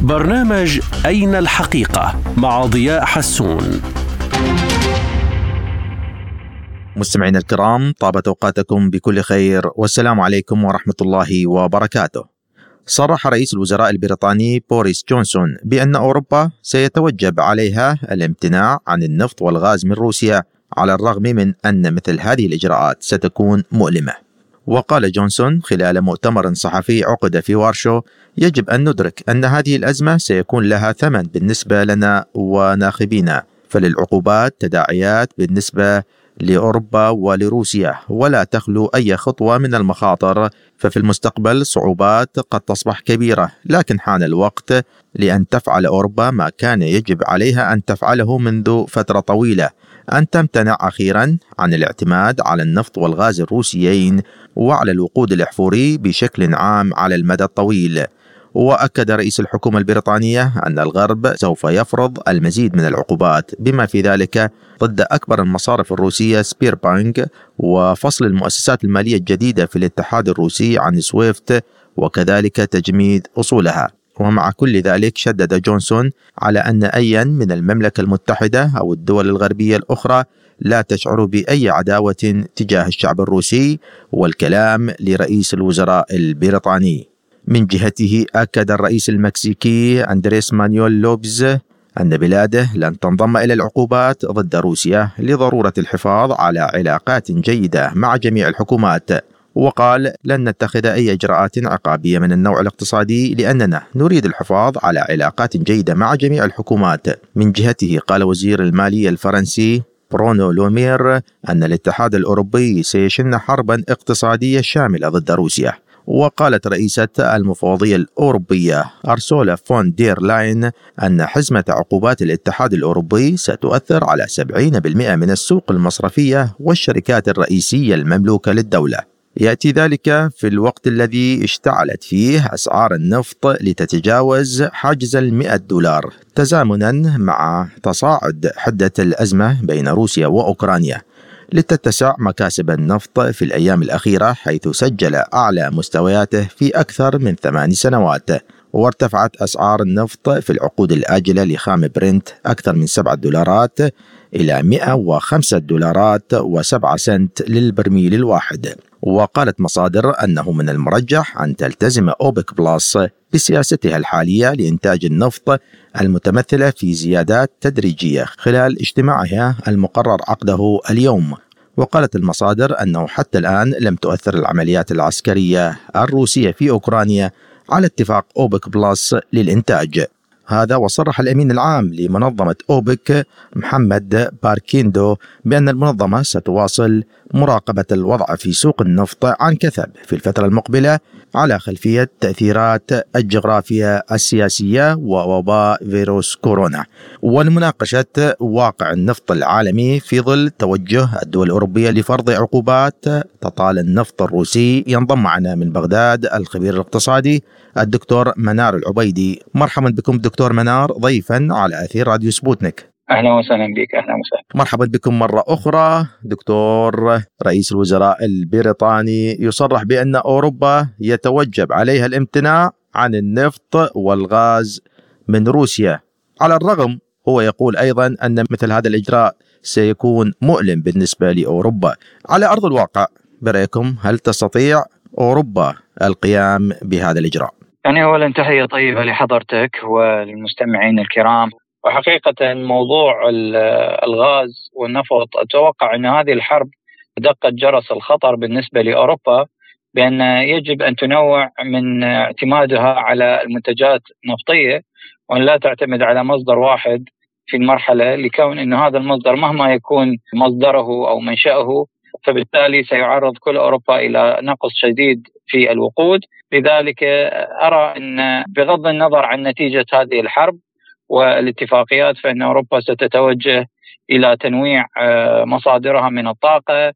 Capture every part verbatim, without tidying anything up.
برنامج أين الحقيقة مع ضياء حسون. مستمعينا الكرام، طابت أوقاتكم بكل خير والسلام عليكم ورحمة الله وبركاته. صرح رئيس الوزراء البريطاني بوريس جونسون بأن أوروبا سيتوجب عليها الامتناع عن النفط والغاز من روسيا، على الرغم من أن مثل هذه الإجراءات ستكون مؤلمة. وقال جونسون خلال مؤتمر صحفي عقد في وارشو: يجب أن ندرك أن هذه الأزمة سيكون لها ثمن بالنسبة لنا وناخبينا، فللعقوبات تداعيات بالنسبة لأوروبا ولروسيا، ولا تخلو أي خطوة من المخاطر، ففي المستقبل صعوبات قد تصبح كبيرة، لكن حان الوقت لأن تفعل أوروبا ما كان يجب عليها أن تفعله منذ فترة طويلة، أن تمتنع أخيرا عن الاعتماد على النفط والغاز الروسيين وعلى الوقود الأحفوري بشكل عام على المدى الطويل. وأكد رئيس الحكومة البريطانية أن الغرب سوف يفرض المزيد من العقوبات، بما في ذلك ضد أكبر المصارف الروسية سبير بانك، وفصل المؤسسات المالية الجديدة في الاتحاد الروسي عن سويفت، وكذلك تجميد أصولها. ومع كل ذلك شدد جونسون على أن أيا من المملكة المتحدة أو الدول الغربية الأخرى لا تشعر بأي عداوة تجاه الشعب الروسي، والكلام لرئيس الوزراء البريطاني. من جهته أكد الرئيس المكسيكي أندريس مانويل لوبز أن بلاده لن تنضم إلى العقوبات ضد روسيا لضرورة الحفاظ على علاقات جيدة مع جميع الحكومات، وقال: لن نتخذ أي إجراءات عقابية من النوع الاقتصادي لأننا نريد الحفاظ على علاقات جيدة مع جميع الحكومات. من جهته قال وزير المالية الفرنسي برونو لومير أن الاتحاد الأوروبي سيشن حربا اقتصادية شاملة ضد روسيا. وقالت رئيسة المفوضية الأوروبية أرسولا فون دير لاين أن حزمة عقوبات الاتحاد الأوروبي ستؤثر على سبعين بالمئة من السوق المصرفية والشركات الرئيسية المملوكة للدولة. يأتي ذلك في الوقت الذي اشتعلت فيه أسعار النفط لتتجاوز حاجز المئة دولار، تزامنا مع تصاعد حدة الأزمة بين روسيا وأوكرانيا، لتتسع مكاسب النفط في الأيام الأخيرة، حيث سجل أعلى مستوياته في أكثر من ثمان سنوات. وارتفعت أسعار النفط في العقود الآجلة لخام برنت أكثر من سبعة دولارات إلى مئة وخمسة دولارات وسبعة سنت للبرميل الواحد. وقالت مصادر أنه من المرجح أن تلتزم أوبك بلس بسياستها الحالية لإنتاج النفط، المتمثلة في زيادات تدريجية خلال اجتماعها المقرر عقده اليوم. وقالت المصادر أنه حتى الآن لم تؤثر العمليات العسكرية الروسية في أوكرانيا على اتفاق أوبك بلس للإنتاج. هذا وصرح الأمين العام لمنظمة أوبك محمد باركيندو بأن المنظمة ستواصل مراقبة الوضع في سوق النفط عن كثب في الفترة المقبلة، على خلفية تأثيرات الجغرافيا السياسية ووباء فيروس كورونا، ولمناقشة واقع النفط العالمي في ظل توجه الدول الأوروبية لفرض عقوبات تطال النفط الروسي. ينضم معنا من بغداد الخبير الاقتصادي الدكتور منار العبيدي. مرحبا بكم دكتور منار ضيفا على أثير راديو سبوتنيك. أهلا وسهلا بك. أهلا وسهلا. مرحبا بكم مرة أخرى دكتور. رئيس الوزراء البريطاني يصرح بأن أوروبا يتوجب عليها الامتناع عن النفط والغاز من روسيا، على الرغم هو يقول أيضا أن مثل هذا الإجراء سيكون مؤلم بالنسبة لأوروبا. على أرض الواقع برأيكم هل تستطيع أوروبا القيام بهذا الإجراء؟ يعني أولا تحية طيبة لحضرتك والمستمعين الكرام. وحقيقة موضوع الغاز والنفط أتوقع أن هذه الحرب دقت جرس الخطر بالنسبة لأوروبا، بأن يجب أن تنوع من اعتمادها على المنتجات النفطية وأن لا تعتمد على مصدر واحد في المرحلة، لكون أن هذا المصدر مهما يكون مصدره أو منشأه فبالتالي سيعرض كل أوروبا إلى نقص شديد في الوقود. لذلك أرى أن بغض النظر عن نتيجة هذه الحرب والاتفاقيات فإن أوروبا ستتوجه إلى تنويع مصادرها من الطاقة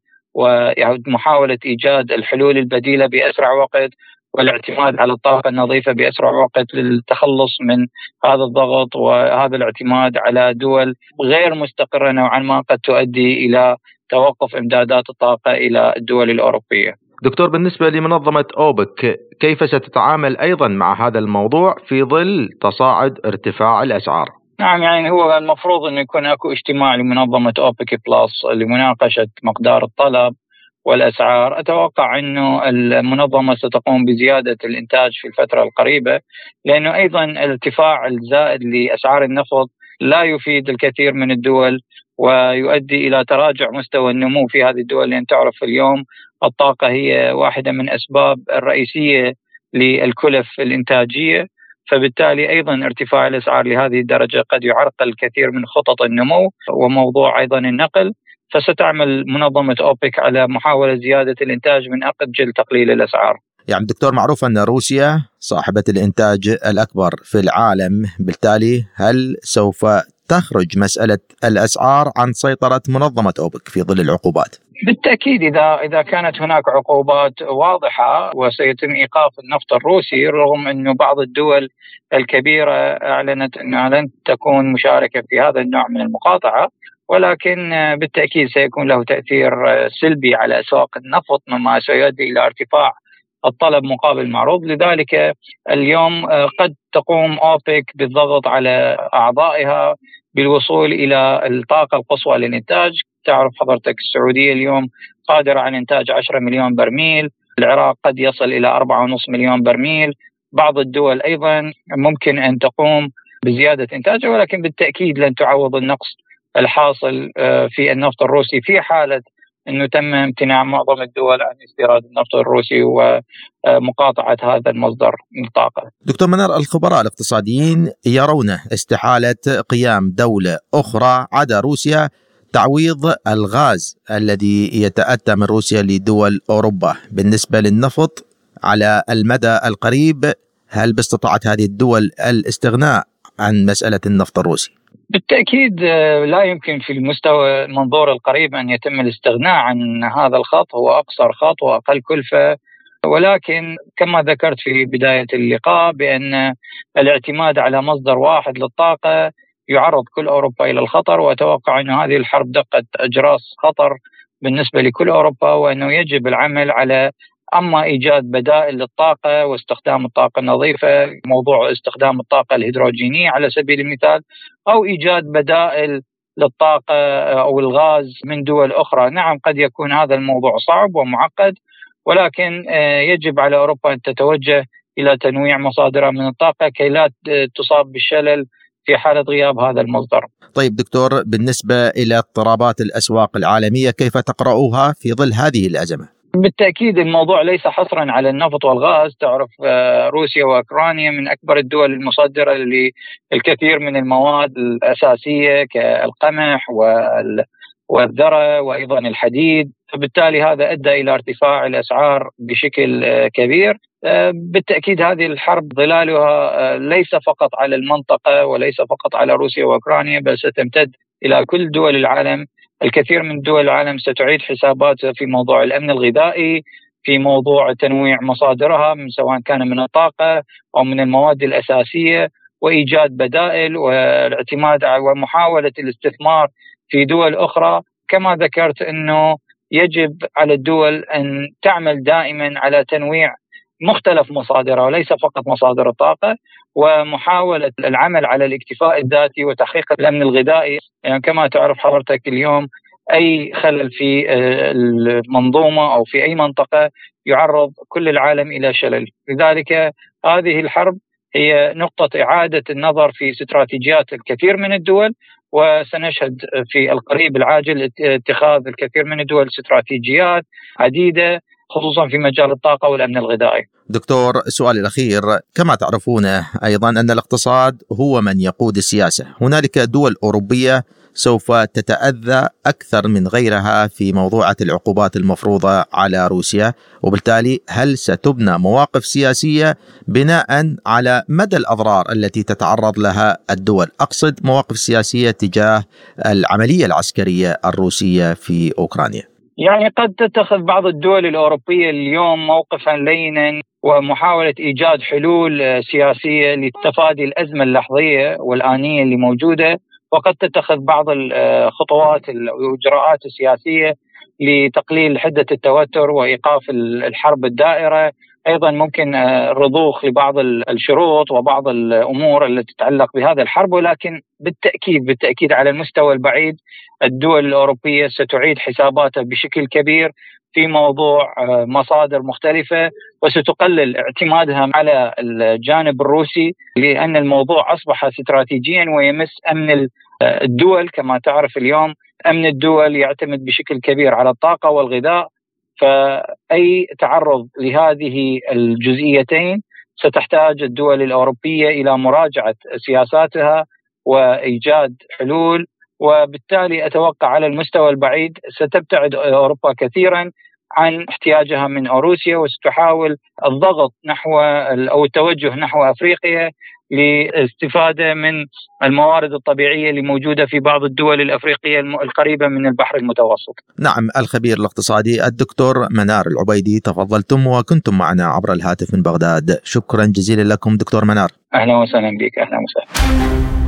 ومحاولة إيجاد الحلول البديلة بأسرع وقت، والاعتماد على الطاقة النظيفة بأسرع وقت للتخلص من هذا الضغط وهذا الاعتماد على دول غير مستقرة نوعا ما قد تؤدي إلى توقف إمدادات الطاقة إلى الدول الأوروبية. دكتور، بالنسبة لمنظمة أوبك كيف ستتعامل أيضا مع هذا الموضوع في ظل تصاعد ارتفاع الأسعار؟ نعم، يعني هو المفروض أن يكون أكو اجتماع لمنظمة أوبك بلس لمناقشة مقدار الطلب والأسعار. أتوقع أنه المنظمة ستقوم بزيادة الإنتاج في الفترة القريبة، لأنه أيضا الارتفاع الزائد لأسعار النفط لا يفيد الكثير من الدول ويؤدي إلى تراجع مستوى النمو في هذه الدول، لأن تعرف اليوم الطاقة هي واحدة من أسباب الرئيسية للكلف الإنتاجية، فبالتالي أيضا ارتفاع الأسعار لهذه الدرجة قد يعرقل الكثير من خطط النمو وموضوع أيضا النقل. فستعمل منظمة أوبك على محاولة زيادة الإنتاج من أجل تقليل الأسعار. يعني دكتور، معروف أن روسيا صاحبة الإنتاج الأكبر في العالم، بالتالي هل سوف تخرج مسألة الأسعار عن سيطرة منظمة أوبك في ظل العقوبات؟ بالتأكيد إذا إذا كانت هناك عقوبات واضحة وسيتم إيقاف النفط الروسي، رغم أنه بعض الدول الكبيرة أعلنت أنها لن تكون مشاركة في هذا النوع من المقاطعة، ولكن بالتأكيد سيكون له تأثير سلبي على أسواق النفط، مما سيؤدي إلى ارتفاع الطلب مقابل المعروض. لذلك اليوم قد تقوم أوبك بالضغط على أعضائها بالوصول إلى الطاقة القصوى للإنتاج. تعرف حضرتك السعودية اليوم قادرة على إنتاج عشرة مليون برميل، العراق قد يصل إلى أربعة ونصف مليون برميل، بعض الدول أيضا ممكن أن تقوم بزيادة إنتاجها، ولكن بالتأكيد لن تعوض النقص الحاصل في النفط الروسي في حالة أنه تم امتناع معظم الدول عن استيراد النفط الروسي ومقاطعة هذا المصدر من الطاقة. دكتور منار، الخبراء الاقتصاديين يرون استحالة قيام دولة أخرى عدا روسيا تعويض الغاز الذي يتأتى من روسيا لدول أوروبا. بالنسبة للنفط على المدى القريب، هل باستطاعت هذه الدول الاستغناء عن مسألة النفط الروسي؟ بالتأكيد لا يمكن في المستوى المنظور القريب أن يتم الاستغناء عن هذا الخط، هو أقصر خط وأقل كلفة، ولكن كما ذكرت في بداية اللقاء بأن الاعتماد على مصدر واحد للطاقة يعرض كل أوروبا إلى الخطر، وأتوقع أن هذه الحرب دقت أجراس خطر بالنسبة لكل أوروبا، وأنه يجب العمل على أما إيجاد بدائل للطاقة واستخدام الطاقة النظيفة، موضوع استخدام الطاقة الهيدروجينية على سبيل المثال، أو إيجاد بدائل للطاقة أو الغاز من دول أخرى. نعم قد يكون هذا الموضوع صعب ومعقد، ولكن يجب على أوروبا أن تتوجه إلى تنويع مصادرها من الطاقة كي لا تصاب بالشلل في حالة غياب هذا المصدر. طيب دكتور، بالنسبة إلى اضطرابات الأسواق العالمية كيف تقرأوها في ظل هذه الأزمة؟ بالتأكيد الموضوع ليس حصرا على النفط والغاز. تعرف روسيا وأوكرانيا من أكبر الدول المصدرة للكثير من المواد الأساسية كالقمح والذرة وأيضا الحديد، فبالتالي هذا أدى إلى ارتفاع الأسعار بشكل كبير. بالتأكيد هذه الحرب ظلالها ليس فقط على المنطقة وليس فقط على روسيا وأوكرانيا، بل ستمتد إلى كل دول العالم. الكثير من دول العالم ستعيد حساباتها في موضوع الأمن الغذائي، في موضوع تنويع مصادرها من سواء كان من الطاقة أو من المواد الأساسية، وإيجاد بدائل والاعتماد على ومحاولة الاستثمار في دول أخرى. كما ذكرت أنه يجب على الدول أن تعمل دائما على تنويع مختلف مصادرها وليس فقط مصادر الطاقة، ومحاولة العمل على الاكتفاء الذاتي وتحقيق الأمن الغذائي. يعني كما تعرف حضرتك اليوم أي خلل في المنظومة أو في أي منطقة يعرض كل العالم إلى شلل. لذلك هذه الحرب هي نقطة إعادة النظر في استراتيجيات الكثير من الدول، وسنشهد في القريب العاجل اتخاذ الكثير من الدول استراتيجيات عديدة خصوصا في مجال الطاقة والأمن الغذائي. دكتور، سؤالي الأخير، كما تعرفون أيضا أن الاقتصاد هو من يقود السياسة. هنالك دول أوروبية سوف تتأذى أكثر من غيرها في موضوعة العقوبات المفروضة على روسيا، وبالتالي هل ستبنى مواقف سياسية بناء على مدى الأضرار التي تتعرض لها الدول؟ أقصد مواقف سياسية تجاه العملية العسكرية الروسية في أوكرانيا. يعني قد تتخذ بعض الدول الأوروبية اليوم موقفا لينا ومحاولة إيجاد حلول سياسية لتفادي الأزمة اللحظية والآنية اللي موجودة، وقد تتخذ بعض الخطوات والإجراءات السياسية لتقليل حدة التوتر وإيقاف الحرب الدائرة. أيضا ممكن الرضوخ لبعض الشروط وبعض الأمور التي تتعلق بهذا الحرب، ولكن بالتأكيد بالتأكيد على المستوى البعيد الدول الأوروبية ستعيد حساباتها بشكل كبير في موضوع مصادر مختلفة، وستقلل اعتمادها على الجانب الروسي، لأن الموضوع أصبح استراتيجيا ويمس أمن الدول. كما تعرف اليوم أمن الدول يعتمد بشكل كبير على الطاقة والغذاء، فأي تعرض لهذه الجزئيتين ستحتاج الدول الأوروبية إلى مراجعة سياساتها وإيجاد حلول، وبالتالي أتوقع على المستوى البعيد ستبتعد أوروبا كثيرا عن احتياجها من روسيا، وستحاول الضغط نحو أو التوجه نحو أفريقيا لاستفادة من الموارد الطبيعية اللي موجودة في بعض الدول الأفريقية القريبة من البحر المتوسط. نعم، الخبير الاقتصادي الدكتور منار العبيدي، تفضلتم وكنتم معنا عبر الهاتف من بغداد. شكرا جزيلا لكم دكتور منار. أهلا وسهلا بك. أهلا وسهلا.